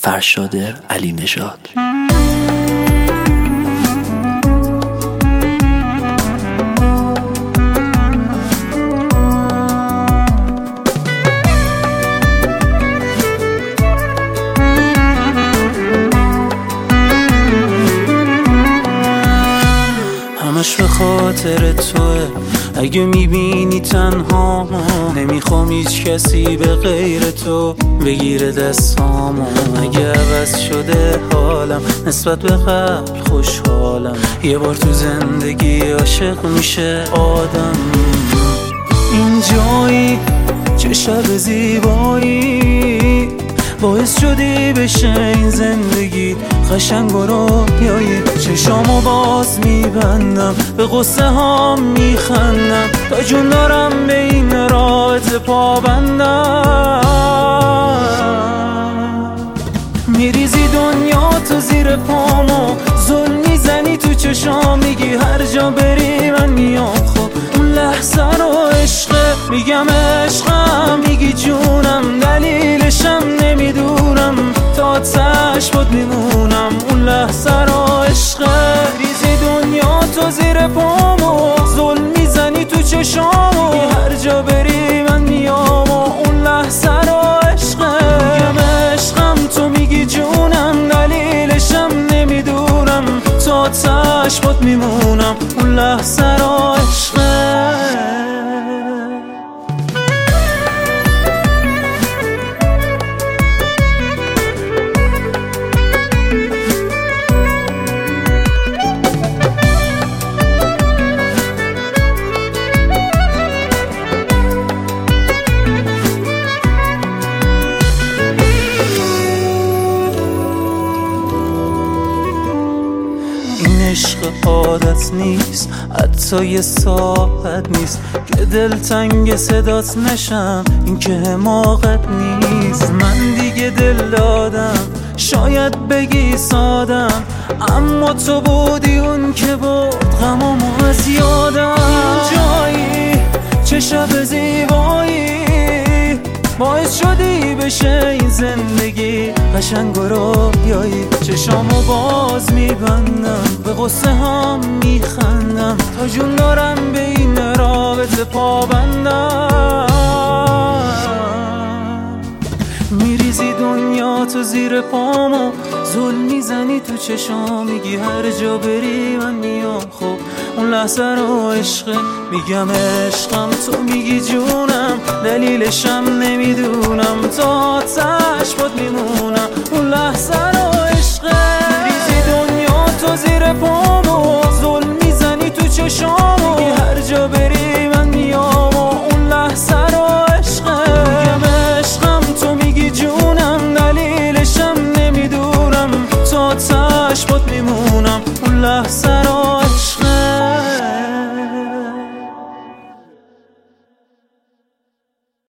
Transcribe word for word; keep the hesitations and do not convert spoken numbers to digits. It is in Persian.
فرشاد علی نژاد. همش به خاطر توه، اگه میبینی تنها نمیخوام هیچ کسی به غیر تو بگیره دستامو. اگه عوض شده حالم نسبت به قبل خوشحالم، یه بار تو زندگی عاشق میشه آدم. این جایی چه شب زیبایی، باعث شدی بشه این زندگی قشنگ و رویایی. چشامو باز میبندم، به قصه ها میخندم، تا جون دارم به این راحت پابندم. میریزی دنیا تو زیر پامو، ظلم میزنی تو چشام، میگی هر جا بری من میام. خب اون لحظه رو عشقه، میگم عشقم، میگی جونم، دلیلشم نمیدونم، تا چشمات میمونم. اون لحظه رو عشقه، ریزی دنیا تو زیر پامو، ظلم میزنی تو چشامو، هر جا بری من میام. اون لحظه رو عشقه، میگم عشقم، تو میگی جونم، دلیلشم نمیدونم، تا چشمات میمونم. اون لحظه رو عشقه. عشق عادت نیست، حتی یه ساعت نیست که دلتنگ صدات نشم، این که حماقت نیست. من دیگه دل دادم، شاید بگی سادم، اما تو بودی اون که بود غمامو از یادم. این جایی چه شب زیبایی، باعث شدی بشه این زندگی قشنگ و رویایی. چشامو باز میبندم، به قصه هم میخندم، تا جون دارم به این رابطه پابندم. میریزی دنیا تو زیر پامو، ظلم میزنی تو چشام، میگی هر جا بری من میام. خب اون لحظه رو عشقه، میگم عشقم، تو میگی جونم، دلیلشم نمیدونم، تا چشمات میمونم. اون لحظه رو عشقه، ریزی دنیا تو زیر پامو، ظلم میزنی تو چشامو، میگی هر جا بری من میام. اون لحظه رو عشقه، میگم عشقم، تو میگی جونم، دلیلشم نمیدونم، تا چشمات میمونم. اون لحظه رو